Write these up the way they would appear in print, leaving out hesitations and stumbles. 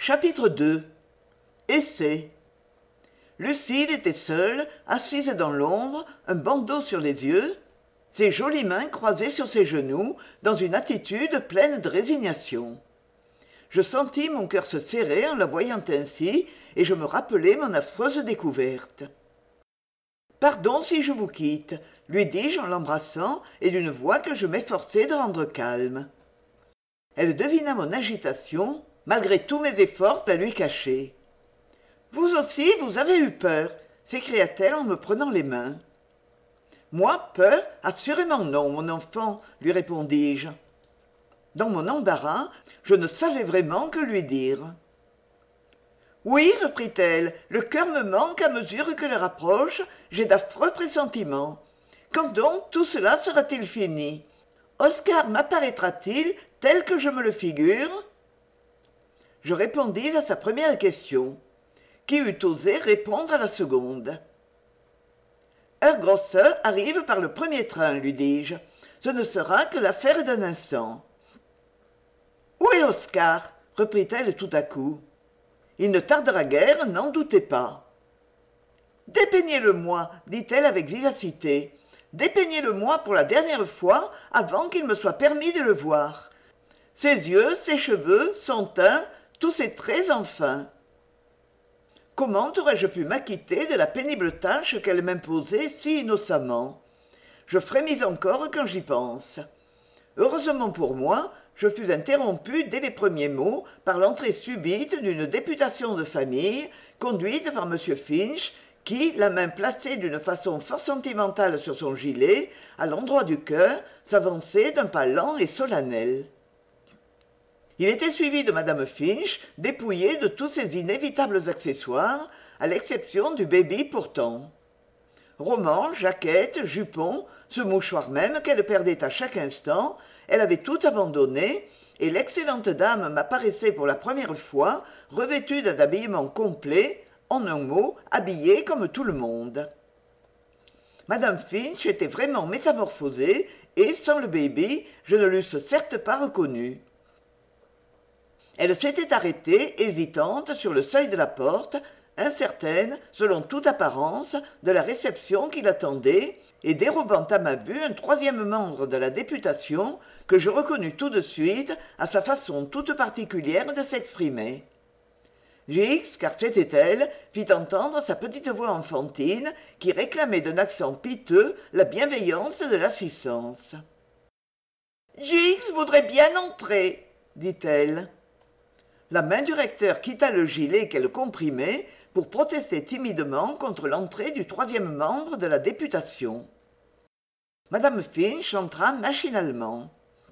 Chapitre 2. Essai. Lucile était seule, assise dans l'ombre, un bandeau sur les yeux, ses jolies mains croisées sur ses genoux, dans une attitude pleine de résignation. Je sentis mon cœur se serrer en la voyant ainsi, et je me rappelai mon affreuse découverte. « Pardon si je vous quitte, » lui dis-je en l'embrassant, et d'une voix que je m'efforçai de rendre calme. Elle devina mon agitation, malgré tous mes efforts à lui cacher. « Vous aussi, vous avez eu peur !» s'écria-t-elle en me prenant les mains. « Moi, peur ? Assurément non, mon enfant, lui répondis-je. Dans mon embarras, je ne savais vraiment que lui dire. « Oui, reprit-elle, le cœur me manque à mesure que l'heure approche, j'ai d'affreux pressentiments. Quand donc tout cela sera-t-il fini ? Oscar m'apparaîtra-t-il tel que je me le figure ?» Je répondis à sa première question. Qui eût osé répondre à la seconde ? « Heure Grosse arrive par le premier train, lui dis-je. Ce ne sera que l'affaire d'un instant. »« Où est Oscar ?» reprit-elle tout à coup. « Il ne tardera guère, n'en doutez pas. »« Dépeignez-le-moi, dit-elle avec vivacité. Dépeignez-le-moi pour la dernière fois avant qu'il me soit permis de le voir. Ses yeux, ses cheveux, son teint, tous ses traits enfin. Comment aurais-je pu m'acquitter de la pénible tâche qu'elle m'imposait si innocemment ? Je frémis encore quand j'y pense. Heureusement pour moi, je fus interrompu dès les premiers mots par l'entrée subite d'une députation de famille conduite par M. Finch, qui, la main placée d'une façon fort sentimentale sur son gilet, à l'endroit du cœur, s'avançait d'un pas lent et solennel. Il était suivi de Madame Finch, dépouillée de tous ses inévitables accessoires, à l'exception du baby pourtant. Roman, jaquette, jupon, ce mouchoir même qu'elle perdait à chaque instant, elle avait tout abandonné, et l'excellente dame m'apparaissait pour la première fois revêtue d'un habillement complet, en un mot, habillée comme tout le monde. Madame Finch était vraiment métamorphosée, et, sans le baby, je ne l'eusse certes pas reconnue. Elle s'était arrêtée, hésitante, sur le seuil de la porte, incertaine, selon toute apparence, de la réception qui l'attendait, et dérobant à ma vue un troisième membre de la députation que je reconnus tout de suite à sa façon toute particulière de s'exprimer. Gix, car c'était elle, fit entendre sa petite voix enfantine qui réclamait d'un accent piteux la bienveillance de l'assistance. « Gix voudrait bien entrer, dit-elle. » La main du recteur quitta le gilet qu'elle comprimait pour protester timidement contre l'entrée du troisième membre de la députation. Madame Finch entra machinalement.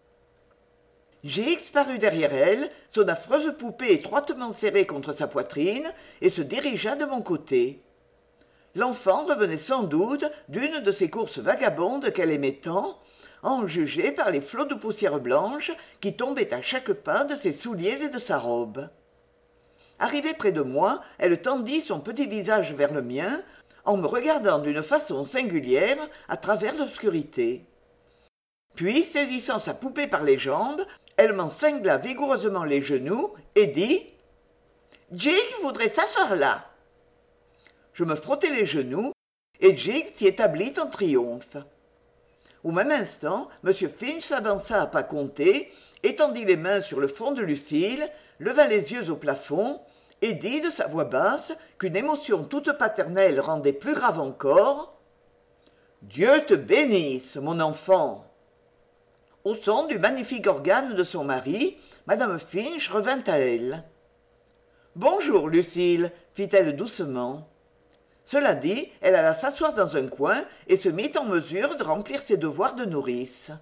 Gix parut derrière elle, son affreuse poupée étroitement serrée contre sa poitrine, et se dirigea de mon côté. L'enfant revenait sans doute d'une de ces courses vagabondes qu'elle aimait tant, à en juger par les flots de poussière blanche qui tombaient à chaque pas de ses souliers et de sa robe. Arrivée près de moi, elle tendit son petit visage vers le mien, en me regardant d'une façon singulière à travers l'obscurité. Puis, saisissant sa poupée par les jambes, elle m'en cingla vigoureusement les genoux et dit « Jig voudrait s'asseoir là !» Je me frottai les genoux, et Jig s'y établit en triomphe. Au même instant, M. Finch s'avança à pas comptés, étendit les mains sur le front de Lucile, leva les yeux au plafond, et dit de sa voix basse, qu'une émotion toute paternelle rendait plus grave encore, « Dieu te bénisse, mon enfant !» Au son du magnifique organe de son mari, Madame Finch revint à elle. « Bonjour, Lucile, fit-elle doucement. Cela dit, elle alla s'asseoir dans un coin et se mit en mesure de remplir ses devoirs de nourrice.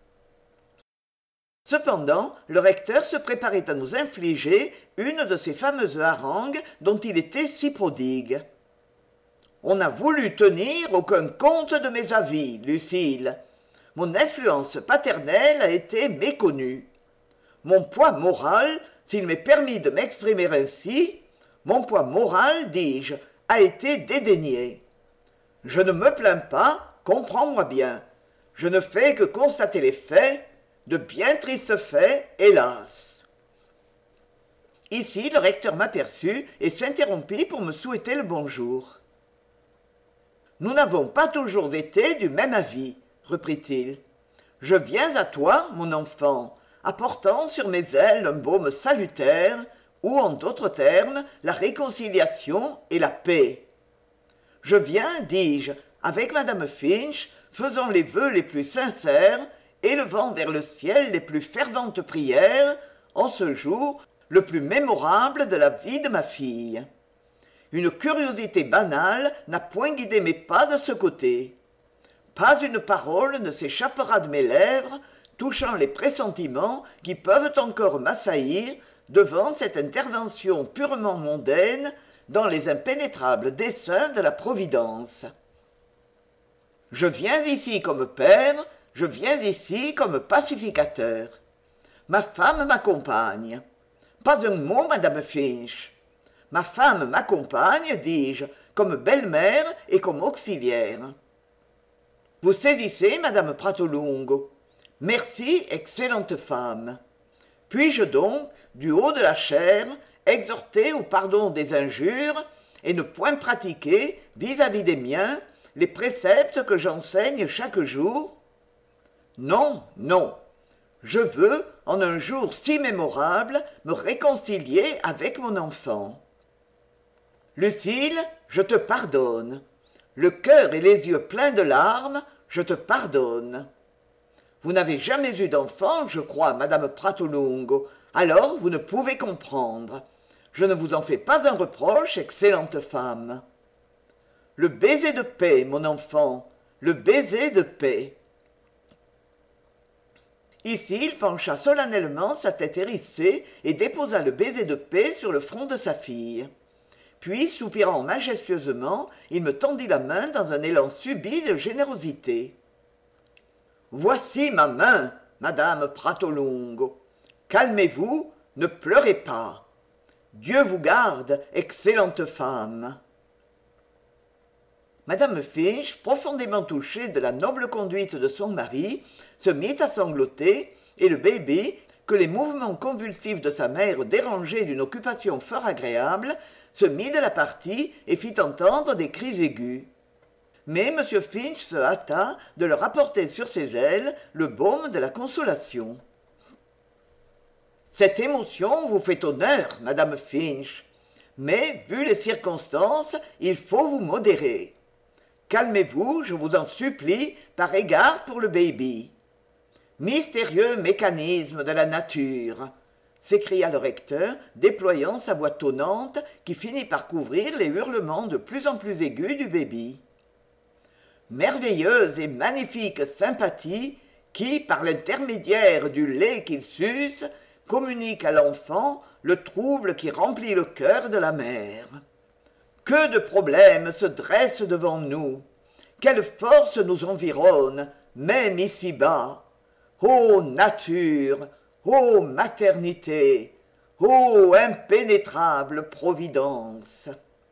Cependant, le recteur se préparait à nous infliger une de ces fameuses harangues dont il était si prodigue. « On n'a voulu tenir aucun compte de mes avis, Lucile. Mon influence paternelle a été méconnue. Mon poids moral, s'il m'est permis de m'exprimer ainsi, mon poids moral, dis-je, a été dédaigné. Je ne me plains pas, comprends-moi bien. Je ne fais que constater les faits, de bien tristes faits, hélas. » Ici, le recteur m'aperçut et s'interrompit pour me souhaiter le bonjour. « Nous n'avons pas toujours été du même avis, » reprit-il. « Je viens à toi, mon enfant, apportant sur mes ailes un baume salutaire, ou, en d'autres termes, la réconciliation et la paix. Je viens, dis-je, avec madame Finch, faisant les vœux les plus sincères, élevant vers le ciel les plus ferventes prières, en ce jour le plus mémorable de la vie de ma fille. Une curiosité banale n'a point guidé mes pas de ce côté. Pas une parole ne s'échappera de mes lèvres, touchant les pressentiments qui peuvent encore m'assaillir devant cette intervention purement mondaine dans les impénétrables desseins de la Providence. Je viens ici comme père, je viens ici comme pacificateur. Ma femme m'accompagne. Pas un mot, madame Finch. Ma femme m'accompagne, dis-je, comme belle-mère et comme auxiliaire. Vous saisissez, madame Pratolungo. Merci, excellente femme. Puis-je donc, du haut de la chair, exhorter au pardon des injures et ne point pratiquer, vis-à-vis des miens, les préceptes que j'enseigne chaque jour? Non, non. Je veux, en un jour si mémorable, me réconcilier avec mon enfant. Lucile, je te pardonne. Le cœur et les yeux pleins de larmes, je te pardonne. Vous n'avez jamais eu d'enfant, je crois, madame Pratolungo, alors vous ne pouvez comprendre. Je ne vous en fais pas un reproche, excellente femme. Le baiser de paix, mon enfant, le baiser de paix. Ici, il pencha solennellement sa tête hérissée et déposa le baiser de paix sur le front de sa fille. Puis, soupirant majestueusement, il me tendit la main dans un élan subit de générosité. « Voici ma main, madame Pratolungo. Calmez-vous, ne pleurez pas. Dieu vous garde, excellente femme. » Madame Finch, profondément touchée de la noble conduite de son mari, se mit à sangloter, et le baby, que les mouvements convulsifs de sa mère dérangeaient d'une occupation fort agréable, se mit de la partie et fit entendre des cris aigus. Mais M. Finch se hâta de leur apporter sur ses ailes le baume de la consolation. « Cette émotion vous fait honneur, madame Finch, mais, vu les circonstances, il faut vous modérer. Calmez-vous, je vous en supplie, par égard pour le baby. Mystérieux mécanisme de la nature !» s'écria le recteur, déployant sa voix tonnante qui finit par couvrir les hurlements de plus en plus aigus du baby. Merveilleuse et magnifique sympathie qui, par l'intermédiaire du lait qu'il suce, communique à l'enfant le trouble qui remplit le cœur de la mère. Que de problèmes se dressent devant nous! Quelle force nous environne, même ici-bas! Ô nature! Ô maternité! Ô impénétrable providence!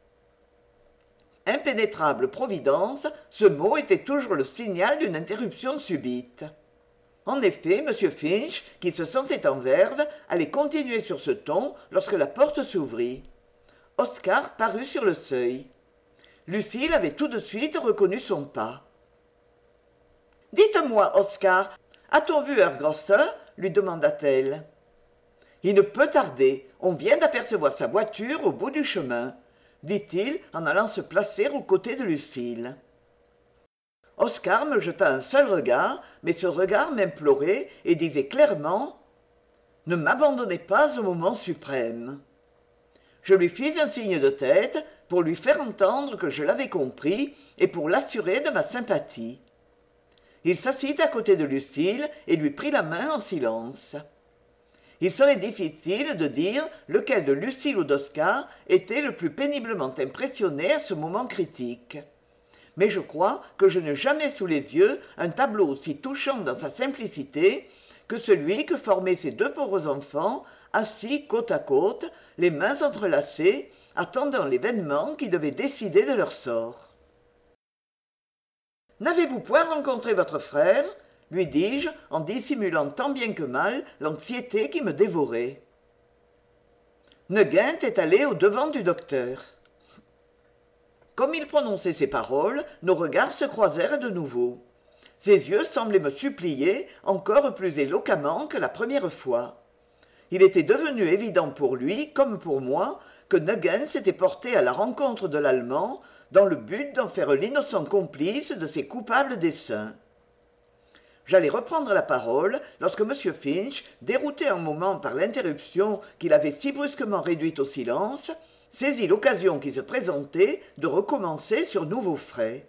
Impénétrable providence, ce mot était toujours le signal d'une interruption subite. En effet, M. Finch, qui se sentait en verve, allait continuer sur ce ton lorsque la porte s'ouvrit. Oscar parut sur le seuil. Lucile avait tout de suite reconnu son pas. « Dites-moi, Oscar, a-t-on vu Grosser ?» lui demanda-t-elle. « Il ne peut tarder, on vient d'apercevoir sa voiture au bout du chemin, » dit-il en allant se placer aux côtés de Lucile. Oscar me jeta un seul regard, mais ce regard m'implorait et disait clairement « Ne m'abandonnez pas au moment suprême. » Je lui fis un signe de tête pour lui faire entendre que je l'avais compris et pour l'assurer de ma sympathie. Il s'assit à côté de Lucile et lui prit la main en silence. Il serait difficile de dire lequel de Lucile ou d'Oscar était le plus péniblement impressionné à ce moment critique. Mais je crois que je n'ai jamais sous les yeux un tableau aussi touchant dans sa simplicité que celui que formaient ces deux pauvres enfants, assis côte à côte, les mains entrelacées, attendant l'événement qui devait décider de leur sort. « N'avez-vous point rencontré votre frère ?» lui dis-je en dissimulant tant bien que mal l'anxiété qui me dévorait. Nugent est allé au-devant du docteur. Comme il prononçait ces paroles, nos regards se croisèrent de nouveau. Ses yeux semblaient me supplier encore plus éloquemment que la première fois. Il était devenu évident pour lui, comme pour moi, que Nugent s'était porté à la rencontre de l'Allemand dans le but d'en faire l'innocent complice de ses coupables desseins. J'allais reprendre la parole lorsque M. Finch, dérouté un moment par l'interruption qu'il avait si brusquement réduite au silence, saisit l'occasion qui se présentait de recommencer sur nouveaux frais.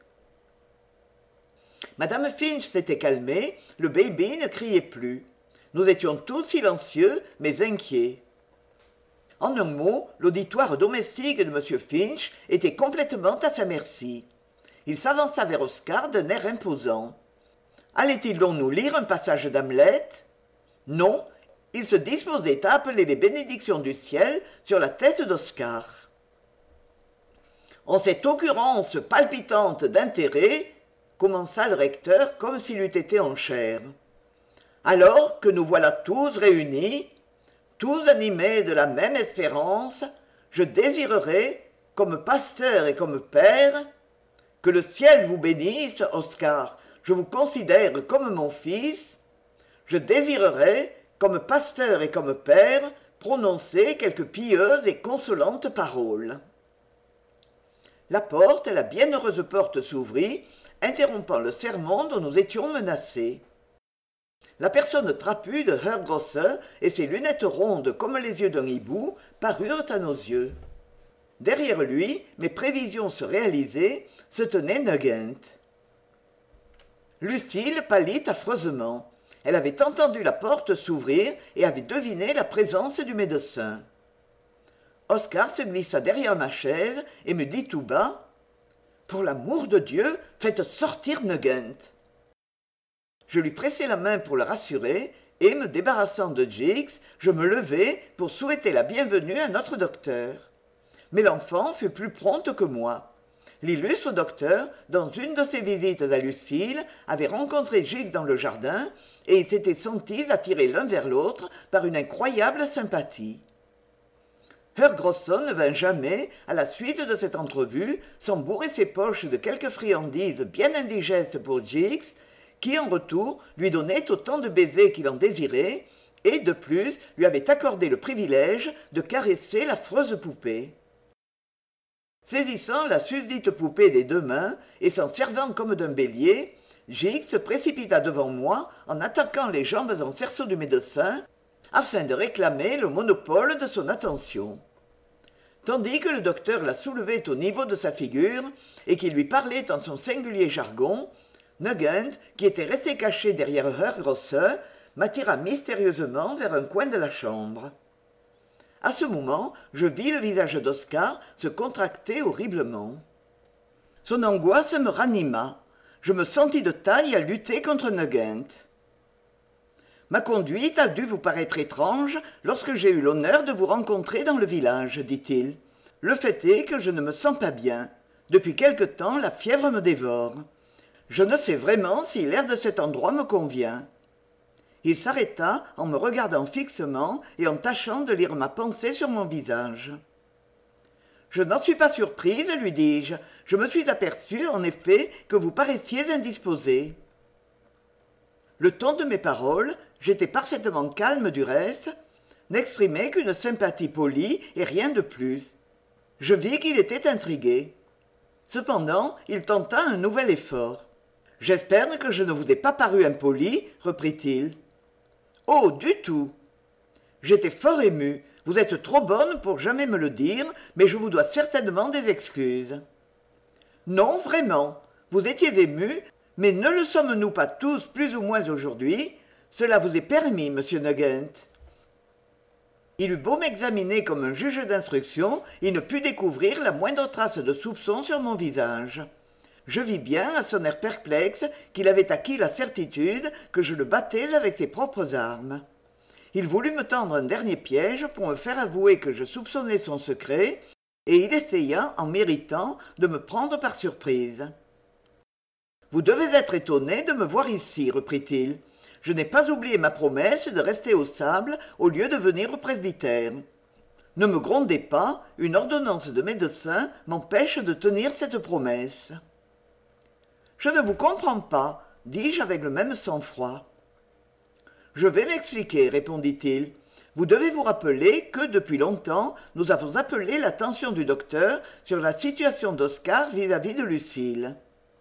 Madame Finch s'était calmée, le baby ne criait plus. Nous étions tous silencieux, mais inquiets. En un mot, l'auditoire domestique de M. Finch était complètement à sa merci. Il s'avança vers Oscar d'un air imposant. Allait-il donc nous lire un passage d'Hamlet? Non, il se disposait à appeler les bénédictions du ciel sur la tête d'Oscar. En cette occurrence palpitante d'intérêt, commença le recteur comme s'il eût été en chair. Alors que nous voilà tous réunis, tous animés de la même espérance, je désirerais, comme pasteur et comme père, que le ciel vous bénisse, Oscar, je vous considère comme mon fils, je désirerais, comme pasteur et comme père, prononcer quelques pieuses et consolantes paroles. La porte, la bienheureuse porte s'ouvrit, interrompant le sermon dont nous étions menacés. La personne trapue de Herr Grosse et ses lunettes rondes comme les yeux d'un hibou parurent à nos yeux. Derrière lui, mes prévisions se réalisaient, se tenait Nugent. Lucille pâlit affreusement. Elle avait entendu la porte s'ouvrir et avait deviné la présence du médecin. Oscar se glissa derrière ma chaise et me dit tout bas « Pour l'amour de Dieu, faites sortir Nugent !» Je lui pressai la main pour le rassurer et, me débarrassant de Jiggs, je me levai pour souhaiter la bienvenue à notre docteur. Mais l'enfant fut plus prompte que moi. L'illustre docteur, dans une de ses visites à Lucille, avait rencontré Jiggs dans le jardin et ils s'étaient sentis attirés l'un vers l'autre par une incroyable sympathie. Herr Grosson ne vint jamais, à la suite de cette entrevue, sans bourrer ses poches de quelques friandises bien indigestes pour Jiggs, qui en retour lui donnait autant de baisers qu'il en désirait, et de plus lui avait accordé le privilège de caresser l'affreuse poupée. Saisissant la susdite poupée des deux mains et s'en servant comme d'un bélier, Jiggs se précipita devant moi en attaquant les jambes en cerceau du médecin, afin de réclamer le monopole de son attention. Tandis que le docteur la soulevait au niveau de sa figure et qu'il lui parlait en son singulier jargon, Nugent, qui était resté caché derrière Herr Grosse, m'attira mystérieusement vers un coin de la chambre. À ce moment, je vis le visage d'Oscar se contracter horriblement. Son angoisse me ranima. Je me sentis de taille à lutter contre Nugent. Ma conduite a dû vous paraître étrange lorsque j'ai eu l'honneur de vous rencontrer dans le village, dit-il. Le fait est que je ne me sens pas bien. Depuis quelque temps, la fièvre me dévore. Je ne sais vraiment si l'air de cet endroit me convient. Il s'arrêta en me regardant fixement et en tâchant de lire ma pensée sur mon visage. « Je n'en suis pas surprise, lui dis-je. Je me suis aperçu, en effet, que vous paraissiez indisposé. » Le ton de mes paroles, j'étais parfaitement calme du reste, n'exprimait qu'une sympathie polie et rien de plus. Je vis qu'il était intrigué. Cependant, il tenta un nouvel effort. « J'espère que je ne vous ai pas paru impoli, reprit-il. « Oh, du tout. J'étais fort ému. Vous êtes trop bonne pour jamais me le dire, mais je vous dois certainement des excuses. »« Non, vraiment. Vous étiez ému, mais ne le sommes-nous pas tous plus ou moins aujourd'hui? Cela vous est permis, monsieur Nugent. » Il eut beau m'examiner comme un juge d'instruction, il ne put découvrir la moindre trace de soupçon sur mon visage. Je vis bien, à son air perplexe, qu'il avait acquis la certitude que je le battais avec ses propres armes. Il voulut me tendre un dernier piège pour me faire avouer que je soupçonnais son secret, et il essaya, en m'irritant, de me prendre par surprise. « Vous devez être étonné de me voir ici, reprit-il. Je n'ai pas oublié ma promesse de rester au sable au lieu de venir au presbytère. Ne me grondez pas, une ordonnance de médecin m'empêche de tenir cette promesse. Je ne vous comprends pas, dis-je avec le même sang-froid. Je vais m'expliquer, répondit-il. Vous devez vous rappeler que, depuis longtemps, nous avons appelé l'attention du docteur sur la situation d'Oscar vis-à-vis de Lucille.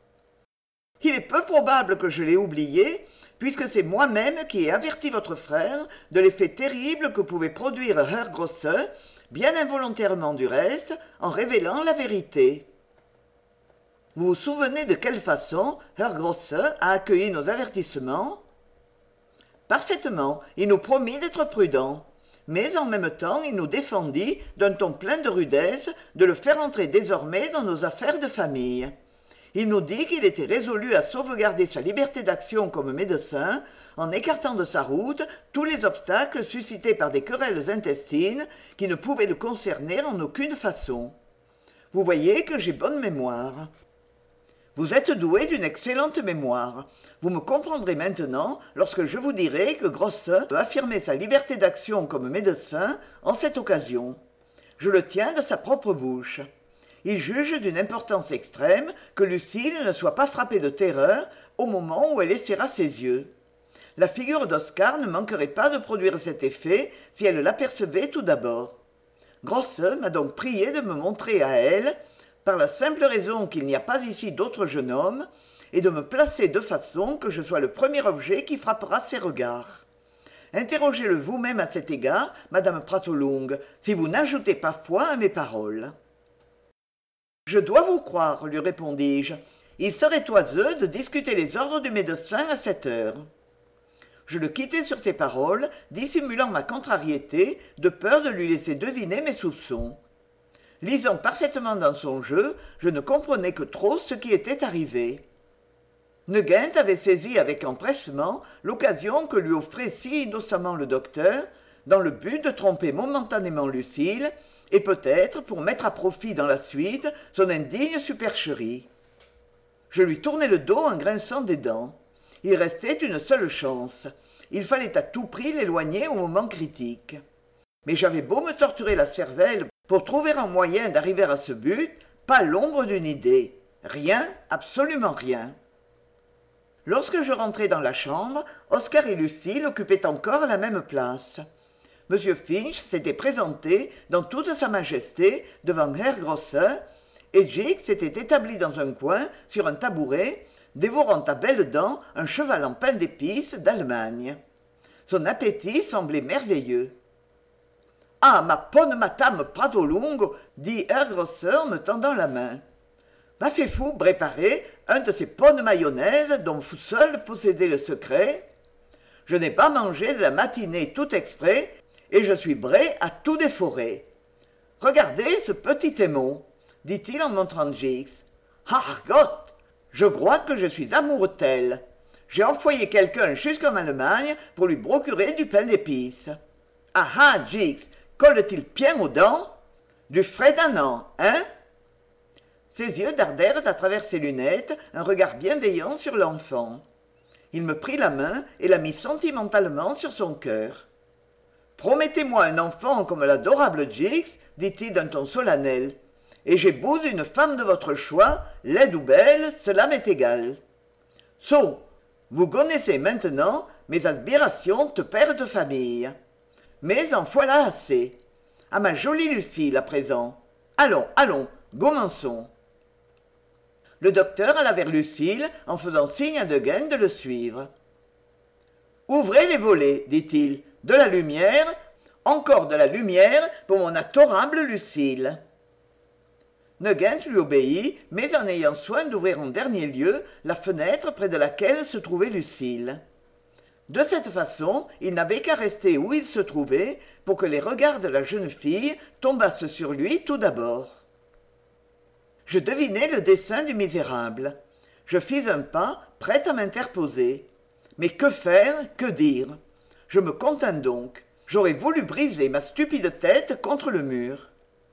Il est peu probable que je l'ai oublié, puisque c'est moi-même qui ai averti votre frère de l'effet terrible que pouvait produire Herr Grosse, bien involontairement du reste, en révélant la vérité. Vous vous souvenez de quelle façon Herr Grosse a accueilli nos avertissements ? Parfaitement, il nous promit d'être prudent. Mais en même temps, il nous défendit, d'un ton plein de rudesse, de le faire entrer désormais dans nos affaires de famille. Il nous dit qu'il était résolu à sauvegarder sa liberté d'action comme médecin, en écartant de sa route tous les obstacles suscités par des querelles intestines qui ne pouvaient le concerner en aucune façon. Vous voyez que j'ai bonne mémoire. Vous êtes doué d'une excellente mémoire. Vous me comprendrez maintenant lorsque je vous dirai que Grosse a affirmé sa liberté d'action comme médecin en cette occasion. Je le tiens de sa propre bouche. Il juge d'une importance extrême que Lucille ne soit pas frappée de terreur au moment où elle essaiera ses yeux. La figure d'Oscar ne manquerait pas de produire cet effet si elle l'apercevait tout d'abord. Grosse m'a donc prié de me montrer à elle, par la simple raison qu'il n'y a pas ici d'autre jeune homme, et de me placer de façon que je sois le premier objet qui frappera ses regards. Interrogez-le vous-même à cet égard, madame Pratolungue, si vous n'ajoutez pas foi à mes paroles. Je dois vous croire, lui répondis-je. Il serait oiseux de discuter les ordres du médecin à cette heure. Je le quittai sur ces paroles, dissimulant ma contrariété, de peur de lui laisser deviner mes soupçons. Lisant parfaitement dans son jeu, je ne comprenais que trop ce qui était arrivé. Neguint avait saisi avec empressement l'occasion que lui offrait si innocemment le docteur, dans le but de tromper momentanément Lucille, et peut-être pour mettre à profit dans la suite son indigne supercherie. Je lui tournai le dos en grinçant des dents. Il restait une seule chance. Il fallait à tout prix l'éloigner au moment critique. Mais j'avais beau me torturer la cervelle pour trouver un moyen d'arriver à ce but, pas l'ombre d'une idée. Rien, absolument rien. Lorsque je rentrai dans la chambre, Oscar et Lucille occupaient encore la même place. M. Finch s'était présenté dans toute sa majesté devant Herr Grosse, et Jix s'était établi dans un coin, sur un tabouret, dévorant à belles dents un cheval en pain d'épices d'Allemagne. Son appétit semblait merveilleux. « Ah, ma bonne madame Pratolungue !» dit Herr Grosse en me tendant la main. « M'avez-vous préparé un de ces bonnes mayonnaises dont vous seul possédez le secret ? Je n'ai pas mangé de la matinée tout exprès, et je suis prêt à tout déforer. Regardez ce petit émon, dit-il en montrant Jix. Ach Gott, je crois que je suis amoureux d'elle. J'ai envoyé quelqu'un jusqu'en Allemagne pour lui procurer du pain d'épices. Ah ah, Jix, colle-t-il bien aux dents? Du frais d'Annan, hein? Ses yeux dardèrent à travers ses lunettes un regard bienveillant sur l'enfant. Il me prit la main et la mit sentimentalement sur son cœur. Promettez-moi un enfant comme l'adorable Jix, dit-il d'un ton solennel, et j'épouse une femme de votre choix, laide ou belle, cela m'est égal. So, vous connaissez maintenant mes aspirations de père de famille. Mais en voilà assez. À ma jolie Lucille à présent. Allons, allons, commençons. Le docteur alla vers Lucille en faisant signe à Neguint de le suivre. Ouvrez les volets, dit-il. De la lumière, encore de la lumière pour mon adorable Lucille. Neguint lui obéit, mais en ayant soin d'ouvrir en dernier lieu la fenêtre près de laquelle se trouvait Lucille. De cette façon, il n'avait qu'à rester où il se trouvait pour que les regards de la jeune fille tombassent sur lui tout d'abord. Je devinai le dessein du misérable. Je fis un pas, prêt à m'interposer. Mais que faire, que dire ? Je me contins donc. J'aurais voulu briser ma stupide tête contre le mur.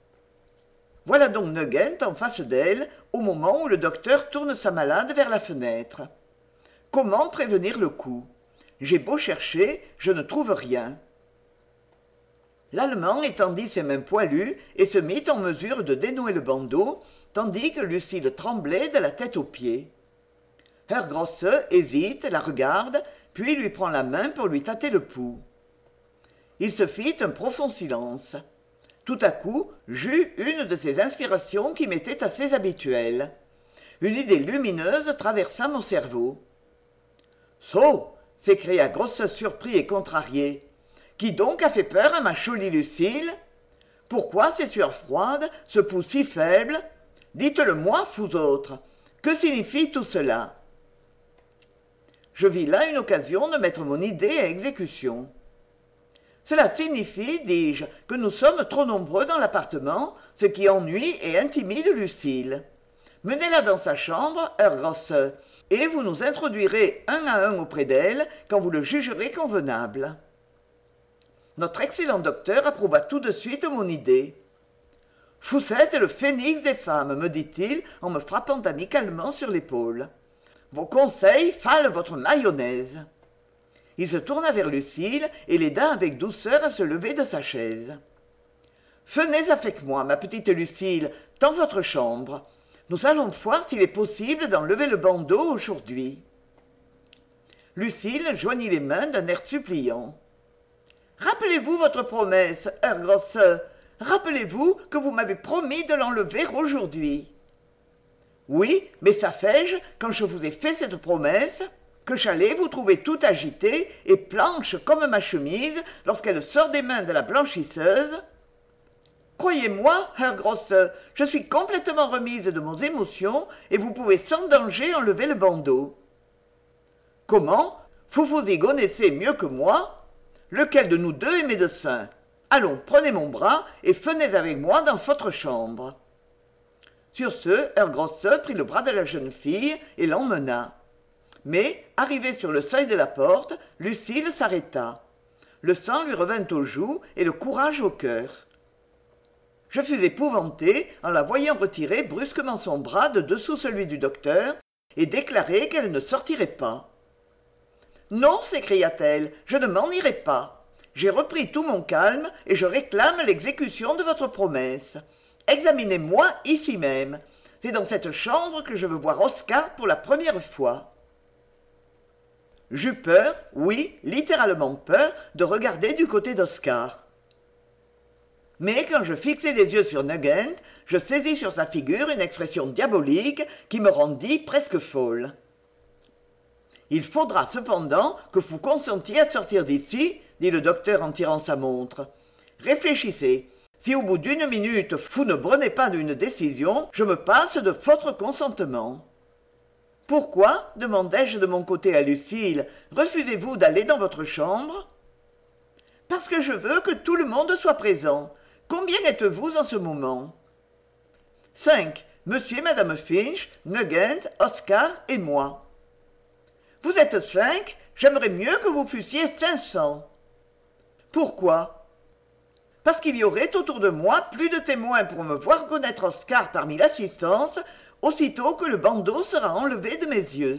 Voilà donc Neguint en face d'elle, au moment où le docteur tourne sa malade vers la fenêtre. Comment prévenir le coup ? J'ai beau chercher, je ne trouve rien. L'Allemand étendit ses mains poilues et se mit en mesure de dénouer le bandeau, tandis que Lucile tremblait de la tête aux pieds. Herr Grosse hésite, la regarde, puis lui prend la main pour lui tâter le pouls. Il se fit un profond silence. Tout à coup, j'eus une de ces inspirations qui m'étaient assez habituelles. Une idée lumineuse traversa mon cerveau. « So !» s'écria Grosse surpris et contrarié. « Qui donc a fait peur à ma jolie Lucile ? Pourquoi ces sueurs froides, ce pouls si faible ? Dites-le-moi, vous autres. Que signifie tout cela ?» Je vis là une occasion de mettre mon idée à exécution. « Cela signifie, dis-je, que nous sommes trop nombreux dans l'appartement, ce qui ennuie et intimide Lucile. Menez-la dans sa chambre, Herr Grosse, et vous nous introduirez un à un auprès d'elle quand vous le jugerez convenable. » Notre excellent docteur approuva tout de suite mon idée. « Vous êtes le phénix des femmes, me dit-il en me frappant amicalement sur l'épaule. Vos conseils falent votre mayonnaise. » Il se tourna vers Lucile et l'aida avec douceur à se lever de sa chaise. « Venez avec moi, ma petite Lucile, dans votre chambre. Nous allons voir s'il est possible d'enlever le bandeau aujourd'hui. » Lucile joignit les mains d'un air suppliant. « Rappelez-vous votre promesse, Herr Grosse. Rappelez-vous que vous m'avez promis de l'enlever aujourd'hui. » « Oui, mais savais-je, quand je vous ai fait cette promesse, que j'allais vous trouver tout agité et planche comme ma chemise lorsqu'elle sort des mains de la blanchisseuse ? Croyez-moi, Herr Grosse, je suis complètement remise de mes émotions et vous pouvez sans danger enlever le bandeau. » « Comment ? Vous vous y connaissez mieux que moi ? Lequel de nous deux est médecin ? Allons, prenez mon bras et venez avec moi dans votre chambre. » Sur ce, Herr Grosse prit le bras de la jeune fille et l'emmena. Mais, arrivé sur le seuil de la porte, Lucile s'arrêta. Le sang lui revint aux joues et le courage au cœur. Je fus épouvanté en la voyant retirer brusquement son bras de dessous celui du docteur et déclarer qu'elle ne sortirait pas. « Non, s'écria-t-elle, je ne m'en irai pas. J'ai repris tout mon calme et je réclame l'exécution de votre promesse. Examinez-moi ici même. C'est dans cette chambre que je veux voir Oscar pour la première fois. » J'eus peur, oui, littéralement peur, de regarder du côté d'Oscar. Mais quand je fixai les yeux sur Nugent, je saisis sur sa figure une expression diabolique qui me rendit presque folle. « Il faudra cependant que vous consentiez à sortir d'ici, » dit le docteur en tirant sa montre. « Réfléchissez. Si au bout d'une minute vous ne prenez pas d'une décision, je me passe de votre consentement. » « Pourquoi, demandai-je de mon côté à Lucile, refusez-vous d'aller dans votre chambre ? » ?»« Parce que je veux que tout le monde soit présent. Combien êtes-vous en ce moment ? » « 5. Monsieur et Madame Finch, Nugent, Oscar et moi. »« Vous êtes 5 ? J'aimerais mieux que vous fussiez 500. »« Pourquoi ? » Parce qu'il y aurait autour de moi plus de témoins pour me voir connaître Oscar parmi l'assistance, aussitôt que le bandeau sera enlevé de mes yeux.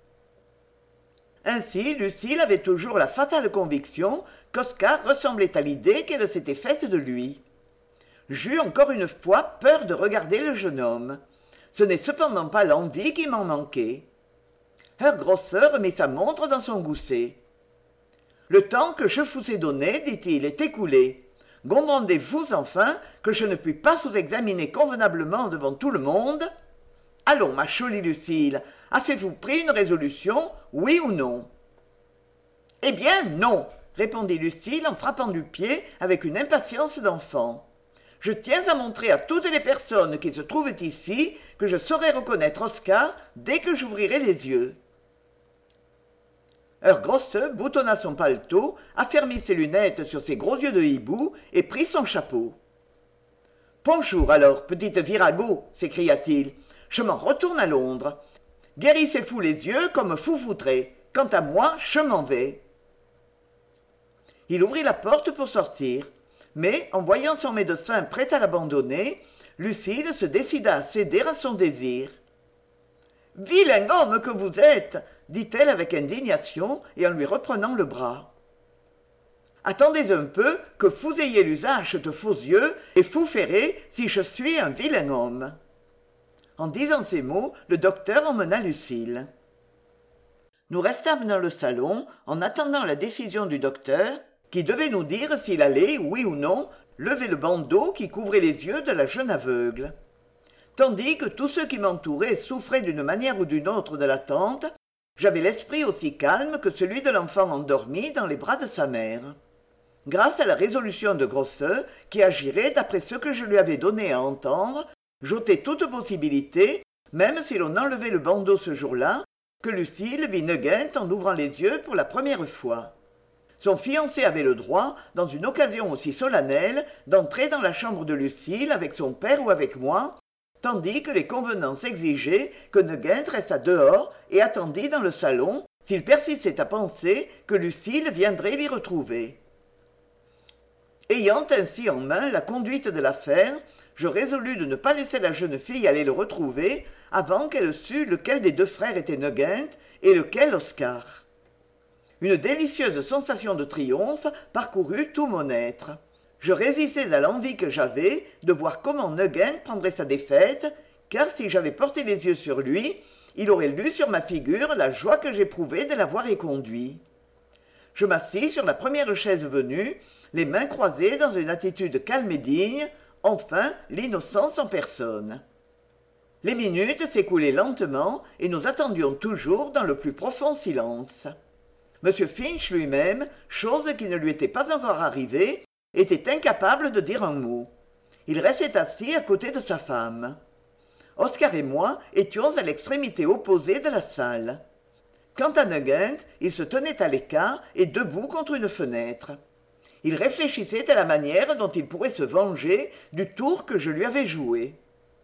Ainsi, Lucile avait toujours la fatale conviction qu'Oscar ressemblait à l'idée qu'elle s'était faite de lui. J'eus encore une fois peur de regarder le jeune homme. Ce n'est cependant pas l'envie qui m'en manquait. Herr Grosse remit sa montre dans son gousset. « Le temps que je vous ai donné, dit-il, est écoulé. Comprendez-vous enfin que je ne puis pas vous examiner convenablement devant tout le monde ? Allons, ma jolie Lucile, avez-vous pris une résolution, oui ou non ? » « Eh bien, non, répondit Lucile en frappant du pied avec une impatience d'enfant. « Je tiens à montrer à toutes les personnes qui se trouvent ici que je saurai reconnaître Oscar dès que j'ouvrirai les yeux. » Herr Grosse boutonna son paletot, affermit ses lunettes sur ses gros yeux de hibou et prit son chapeau. « Bonjour alors, petite virago, s'écria-t-il. Je m'en retourne à Londres. Guérissez-vous les yeux comme vous voudrez. Quant à moi, je m'en vais. » Il ouvrit la porte pour sortir. Mais, en voyant son médecin prêt à l'abandonner, Lucile se décida à céder à son désir. « Vilain homme que vous êtes !» dit-elle avec indignation et en lui reprenant le bras. Attendez un peu que vous ayez l'usage de vos yeux, et vous verrez si je suis un vilain homme. » En disant ces mots, le docteur emmena Lucile. Nous restâmes dans le salon, en attendant la décision du docteur, qui devait nous dire s'il allait, oui ou non, lever le bandeau qui couvrait les yeux de la jeune aveugle. Tandis que tous ceux qui m'entouraient souffraient d'une manière ou d'une autre de l'attente, j'avais l'esprit aussi calme que celui de l'enfant endormi dans les bras de sa mère. Grâce à la résolution de Grosseux, qui agirait d'après ce que je lui avais donné à entendre, j'ôtais toute possibilité, même si l'on enlevait le bandeau ce jour-là, que Lucile vit Neguinte en ouvrant les yeux pour la première fois. Son fiancé avait le droit, dans une occasion aussi solennelle, d'entrer dans la chambre de Lucile avec son père ou avec moi, tandis que les convenances exigeaient que Neguinte restât dehors et attendît dans le salon, s'il persistait à penser que Lucile viendrait l'y retrouver. Ayant ainsi en main la conduite de l'affaire, je résolus de ne pas laisser la jeune fille aller le retrouver avant qu'elle sût lequel des deux frères était Neguinte et lequel Oscar. Une délicieuse sensation de triomphe parcourut tout mon être. Je résistais à l'envie que j'avais de voir comment Neguinte prendrait sa défaite, car si j'avais porté les yeux sur lui, il aurait lu sur ma figure la joie que j'éprouvais de l'avoir éconduit. Je m'assis sur la première chaise venue, les mains croisées dans une attitude calme et digne, enfin l'innocence en personne. Les minutes s'écoulaient lentement et nous attendions toujours dans le plus profond silence. M. Finch lui-même, chose qui ne lui était pas encore arrivée, était incapable de dire un mot. Il restait assis à côté de sa femme. Oscar et moi étions à l'extrémité opposée de la salle. Quant à Neguinte, il se tenait à l'écart et debout contre une fenêtre. Il réfléchissait à la manière dont il pourrait se venger du tour que je lui avais joué.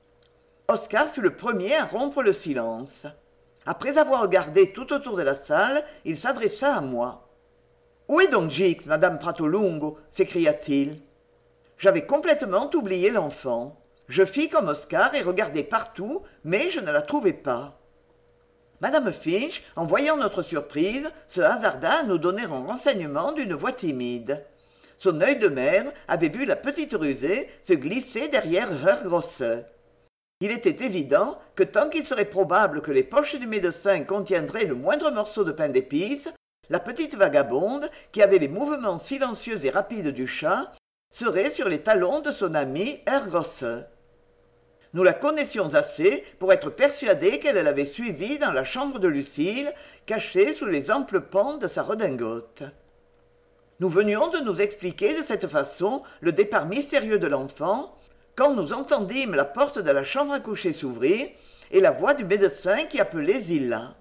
Oscar fut le premier à rompre le silence. Après avoir regardé tout autour de la salle, il s'adressa à moi. « Où est donc Jix, madame Pratolungo » s'écria-t-il. J'avais complètement oublié l'enfant. Je fis comme Oscar et regardai partout, mais je ne la trouvai pas. Madame Finch, en voyant notre surprise, se hasarda à nous donner un renseignement d'une voix timide. Son œil de mère avait vu la petite rusée se glisser derrière Herr Grosse. Il était évident que tant qu'il serait probable que les poches du médecin contiendraient le moindre morceau de pain d'épices, la petite vagabonde, qui avait les mouvements silencieux et rapides du chat, serait sur les talons de son ami Herr Grosse. Nous la connaissions assez pour être persuadés qu'elle l'avait suivi dans la chambre de Lucile, cachée sous les amples pans de sa redingote. Nous venions de nous expliquer de cette façon le départ mystérieux de l'enfant, quand nous entendîmes la porte de la chambre à coucher s'ouvrir et la voix du médecin qui appelait Zilla.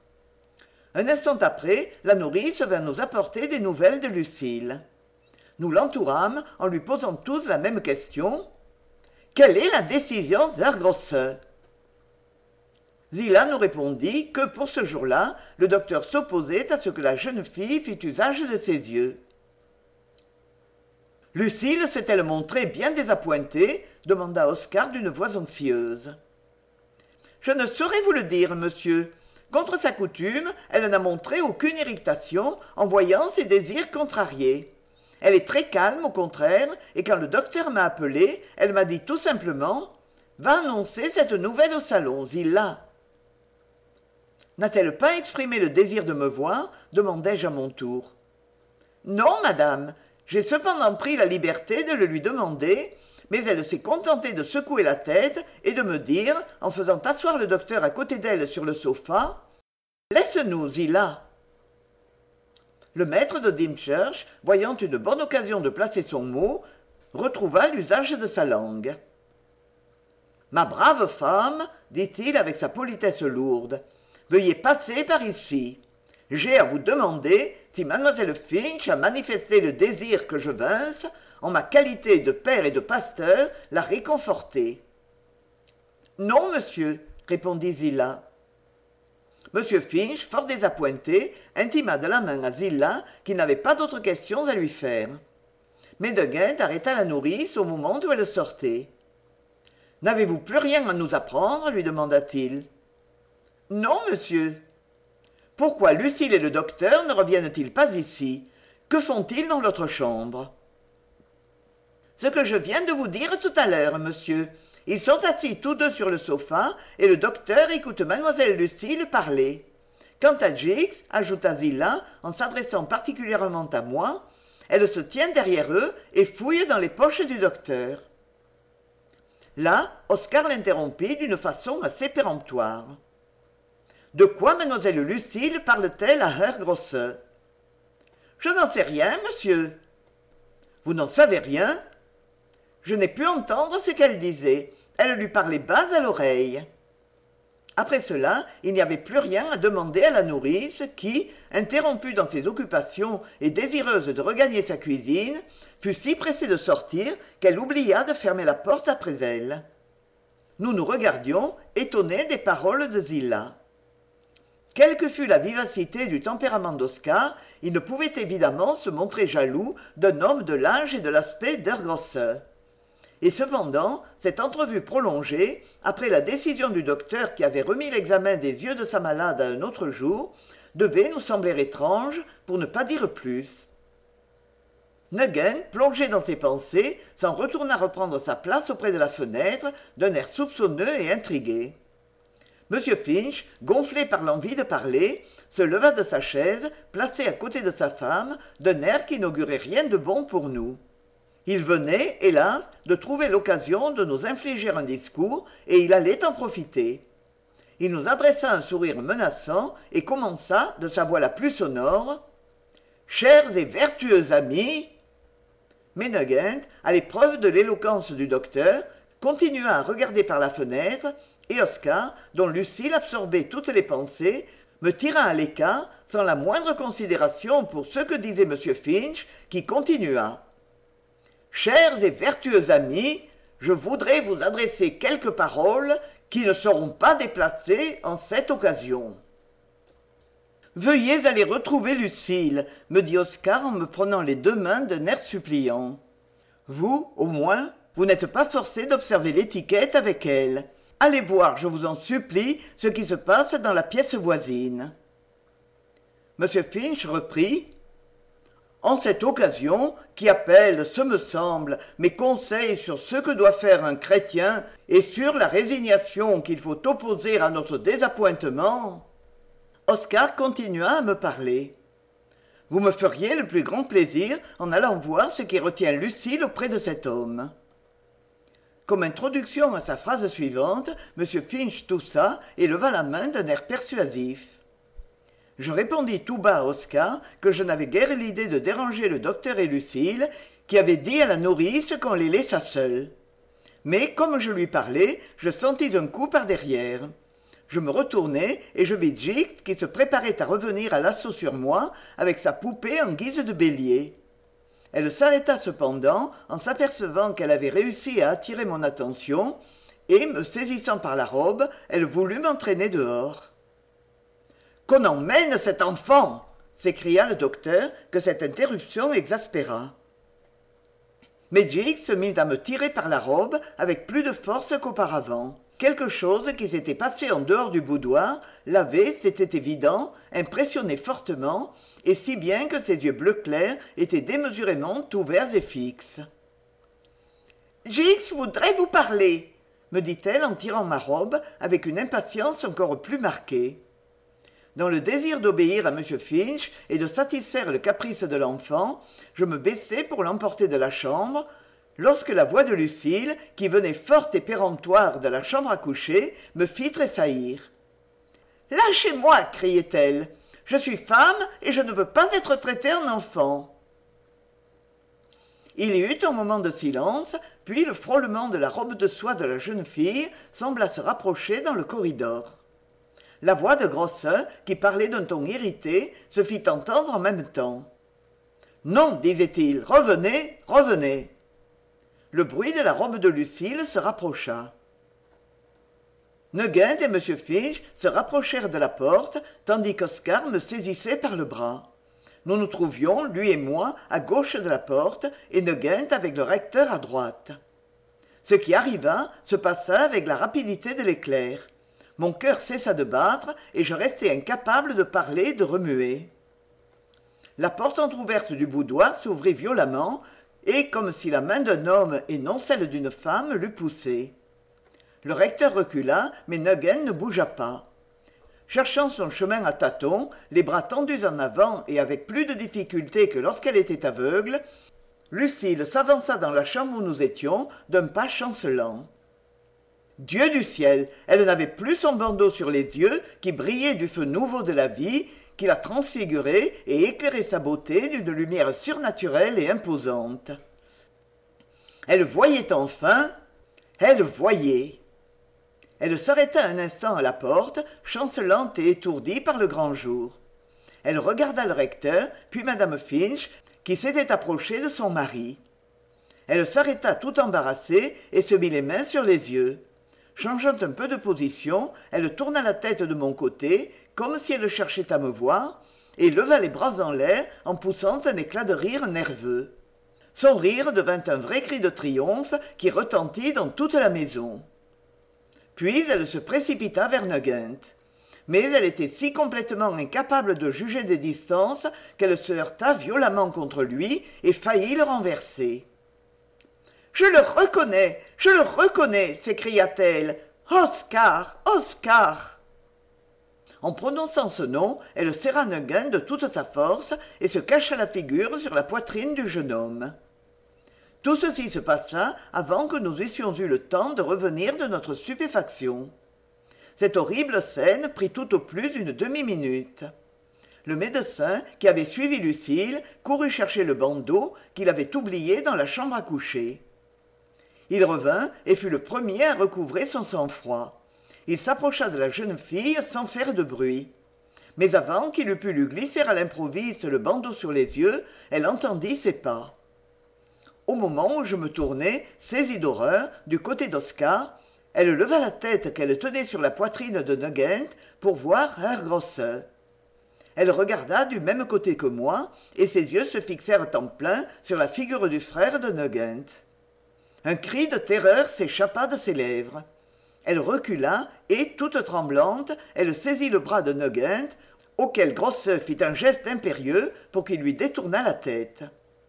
Un instant après, la nourrice vint nous apporter des nouvelles de Lucile. Nous l'entourâmes en lui posant tous la même question. « Quelle est la décision d'Herr Grosse ?» Zilla nous répondit que, pour ce jour-là, le docteur s'opposait à ce que la jeune fille fît usage de ses yeux. « Lucile s'est-elle montrée bien désappointée ?» demanda Oscar d'une voix anxieuse. « Je ne saurais vous le dire, monsieur. Contre sa coutume, elle n'a montré aucune irritation en voyant ses désirs contrariés. Elle est très calme, au contraire, et quand le docteur m'a appelé, elle m'a dit tout simplement « Va annoncer cette nouvelle au salon, Zilla. » « N'a-t-elle pas exprimé le désir de me voir ?» demandai-je à mon tour. « Non, madame. J'ai cependant pris la liberté de le lui demander, mais elle s'est contentée de secouer la tête et de me dire, en faisant asseoir le docteur à côté d'elle sur le sofa, « Laisse-nous, Zilla. » Le maître de Dymchurch, voyant une bonne occasion de placer son mot, retrouva l'usage de sa langue. « Ma brave femme, dit-il avec sa politesse lourde, veuillez passer par ici. J'ai à vous demander si mademoiselle Finch a manifesté le désir que je vinsse, en ma qualité de père et de pasteur, la réconforter. »« Non, monsieur, » répondit Zilla. Monsieur Finch, fort désappointé, intima de la main à Zilla, qui n'avait pas d'autres questions à lui faire. Mais Neguinte arrêta la nourrice au moment où elle sortait. « N'avez-vous plus rien à nous apprendre ?» lui demanda-t-il. « Non, monsieur. »« Pourquoi Lucile et le docteur ne reviennent-ils pas ici ? Que font-ils dans l'autre chambre ? Ce que je viens de vous dire tout à l'heure, monsieur. Ils sont assis tous deux sur le sofa, et le docteur écoute mademoiselle Lucille parler. Quant à Jix, ajouta Zillah, en s'adressant particulièrement à moi, elle se tient derrière eux et fouille dans les poches du docteur. Là, Oscar l'interrompit d'une façon assez péremptoire. « De quoi mademoiselle Lucille parle-t-elle à Herr Grosse ?»« Je n'en sais rien, monsieur. »« Vous n'en savez rien ?»« Je n'ai pu entendre ce qu'elle disait. Elle lui parlait bas à l'oreille. » Après cela, il n'y avait plus rien à demander à la nourrice qui, interrompue dans ses occupations et désireuse de regagner sa cuisine, fut si pressée de sortir qu'elle oublia de fermer la porte après elle. Nous nous regardions, étonnés des paroles de Zillah. Quelle que fût la vivacité du tempérament d'Oscar, il ne pouvait évidemment se montrer jaloux d'un homme de l'âge et de l'aspect d'Herr-Grosse. Et cependant, cette entrevue prolongée, après la décision du docteur qui avait remis l'examen des yeux de sa malade à un autre jour, devait nous sembler étrange, pour ne pas dire plus. Nugent, plongé dans ses pensées, s'en retourna reprendre sa place auprès de la fenêtre, d'un air soupçonneux et intrigué. M. Finch, gonflé par l'envie de parler, se leva de sa chaise, placée à côté de sa femme, d'un air qui n'augurait rien de bon pour nous. Il venait, hélas, de trouver l'occasion de nous infliger un discours, et il allait en profiter. Il nous adressa un sourire menaçant et commença, de sa voix la plus sonore, « Chers et vertueux amis !» Mais Nugent, à l'épreuve de l'éloquence du docteur, continua à regarder par la fenêtre, et Oscar, dont Lucille absorbait toutes les pensées, me tira à l'écart sans la moindre considération pour ce que disait M. Finch, qui continua. « Chers et vertueux amis, je voudrais vous adresser quelques paroles qui ne seront pas déplacées en cette occasion. » « Veuillez aller retrouver Lucille, » me dit Oscar en me prenant les deux mains d'un air suppliant. « Vous, au moins, vous n'êtes pas forcé d'observer l'étiquette avec elle. Allez voir, je vous en supplie, ce qui se passe dans la pièce voisine. » M. Finch reprit. « En cette occasion, qui appelle, ce me semble, mes conseils sur ce que doit faire un chrétien et sur la résignation qu'il faut opposer à notre désappointement... » Oscar continua à me parler. « Vous me feriez le plus grand plaisir en allant voir ce qui retient Lucille auprès de cet homme. » Comme introduction à sa phrase suivante, M. Finch toussa et leva la main d'un air persuasif. Je répondis tout bas à Oscar que je n'avais guère l'idée de déranger le docteur et Lucille, qui avaient dit à la nourrice qu'on les laissât seuls. Mais comme je lui parlais, je sentis un coup par derrière. Je me retournai et je vis Jix qui se préparait à revenir à l'assaut sur moi avec sa poupée en guise de bélier. Elle s'arrêta cependant en s'apercevant qu'elle avait réussi à attirer mon attention et, me saisissant par la robe, elle voulut m'entraîner dehors. « Qu'on emmène cet enfant !» s'écria le docteur, que cette interruption exaspéra. Mais Jix se mit à me tirer par la robe avec plus de force qu'auparavant. Quelque chose qui s'était passé en dehors du boudoir l'avait, c'était évident, impressionné fortement, et si bien que ses yeux bleu clair étaient démesurément ouverts et fixes. « Jix voudrait vous parler !» me dit-elle en tirant ma robe avec une impatience encore plus marquée. Dans le désir d'obéir à M. Finch et de satisfaire le caprice de l'enfant, je me baissai pour l'emporter de la chambre, lorsque la voix de Lucille, qui venait forte et péremptoire de la chambre à coucher, me fit tressaillir. « Lâchez-moi !» criait-elle. « Je suis femme et je ne veux pas être traitée en enfant. » Il y eut un moment de silence, puis le frôlement de la robe de soie de la jeune fille sembla se rapprocher dans le corridor. La voix de Grosset, qui parlait d'un ton irrité, se fit entendre en même temps. « Non, disait-il, revenez, revenez. » Le bruit de la robe de Lucille se rapprocha. Nugent et M. Finch se rapprochèrent de la porte, tandis qu'Oscar me saisissait par le bras. Nous nous trouvions, lui et moi, à gauche de la porte, et Nugent avec le recteur à droite. Ce qui arriva se passa avec la rapidité de l'éclair. Mon cœur cessa de battre, et je restai incapable de parler et de remuer. La porte entr'ouverte du boudoir s'ouvrit violemment, et comme si la main d'un homme et non celle d'une femme l'eût poussée. Le recteur recula, mais Nugent ne bougea pas. Cherchant son chemin à tâtons, les bras tendus en avant et avec plus de difficulté que lorsqu'elle était aveugle, Lucile s'avança dans la chambre où nous étions d'un pas chancelant. Dieu du ciel, elle n'avait plus son bandeau sur les yeux qui brillait du feu nouveau de la vie, qui la transfigurait et éclairait sa beauté d'une lumière surnaturelle et imposante. Elle voyait enfin, elle voyait. Elle s'arrêta un instant à la porte, chancelante et étourdie par le grand jour. Elle regarda le recteur, puis madame Finch, qui s'était approchée de son mari. Elle s'arrêta tout embarrassée et se mit les mains sur les yeux. Changeant un peu de position, elle tourna la tête de mon côté, comme si elle cherchait à me voir, et leva les bras en l'air en poussant un éclat de rire nerveux. Son rire devint un vrai cri de triomphe qui retentit dans toute la maison. Puis elle se précipita vers Nugent. Mais elle était si complètement incapable de juger des distances qu'elle se heurta violemment contre lui et faillit le renverser. « Je le reconnais !» s'écria-t-elle. « Oscar, Oscar !» En prononçant ce nom, elle serra Nugent de toute sa force et se cacha la figure sur la poitrine du jeune homme. Tout ceci se passa avant que nous eussions eu le temps de revenir de notre stupéfaction. Cette horrible scène prit tout au plus une demi-minute. Le médecin, qui avait suivi Lucile, courut chercher le bandeau qu'il avait oublié dans la chambre à coucher. Il revint et fut le premier à recouvrer son sang-froid. Il s'approcha de la jeune fille sans faire de bruit. Mais avant qu'il eût pu lui glisser à l'improviste le bandeau sur les yeux, elle entendit ses pas. Au moment où je me tournai, saisie d'horreur, du côté d'Oscar, elle leva la tête qu'elle tenait sur la poitrine de Nugent pour voir Herr Grosse. Elle regarda du même côté que moi, et ses yeux se fixèrent en plein sur la figure du frère de Nugent. Un cri de terreur s'échappa de ses lèvres. Elle recula, et, toute tremblante, elle saisit le bras de Nugent, auquel Grosse fit un geste impérieux pour qu'il lui détournât la tête.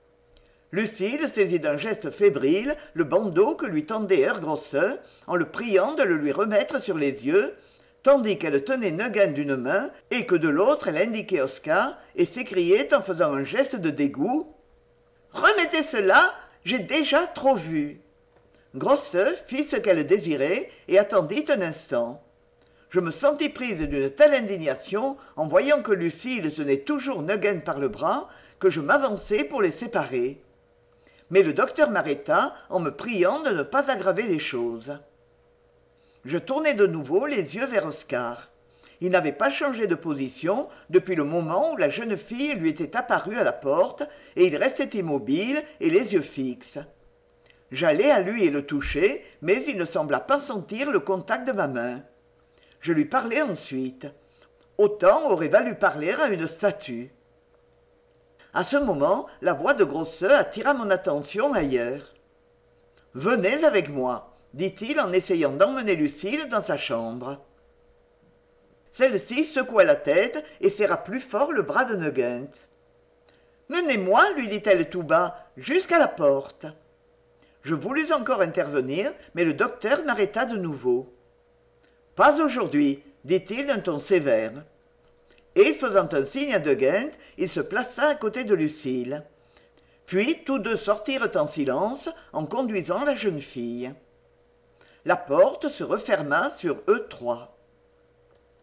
Lucile saisit d'un geste fébrile le bandeau que lui tendait Herr Grosse, en le priant de le lui remettre sur les yeux, tandis qu'elle tenait Nugent d'une main et que de l'autre elle indiquait Oscar et s'écriait en faisant un geste de dégoût « Remettez cela, j'ai déjà trop vu !» Grosse fit ce qu'elle désirait et attendit un instant. Je me sentis prise d'une telle indignation en voyant que Lucile tenait toujours Nugent par le bras que je m'avançai pour les séparer. Mais le docteur m'arrêta en me priant de ne pas aggraver les choses. Je tournai de nouveau les yeux vers Oscar. Il n'avait pas changé de position depuis le moment où la jeune fille lui était apparue à la porte, et il restait immobile et les yeux fixes. J'allai à lui et le touchai, mais il ne sembla pas sentir le contact de ma main. Je lui parlai ensuite. Autant aurait valu parler à une statue. À ce moment, la voix de Grosse attira mon attention ailleurs. « Venez avec moi », dit-il en essayant d'emmener Lucile dans sa chambre. Celle-ci secoua la tête et serra plus fort le bras de Nugent. « Menez-moi, lui dit-elle tout bas, jusqu'à la porte. » Je voulus encore intervenir, mais le docteur m'arrêta de nouveau. « Pas aujourd'hui, » dit-il d'un ton sévère. Et, faisant un signe à Nugent, il se plaça à côté de Lucile. Puis tous deux sortirent en silence en conduisant la jeune fille. La porte se referma sur eux trois.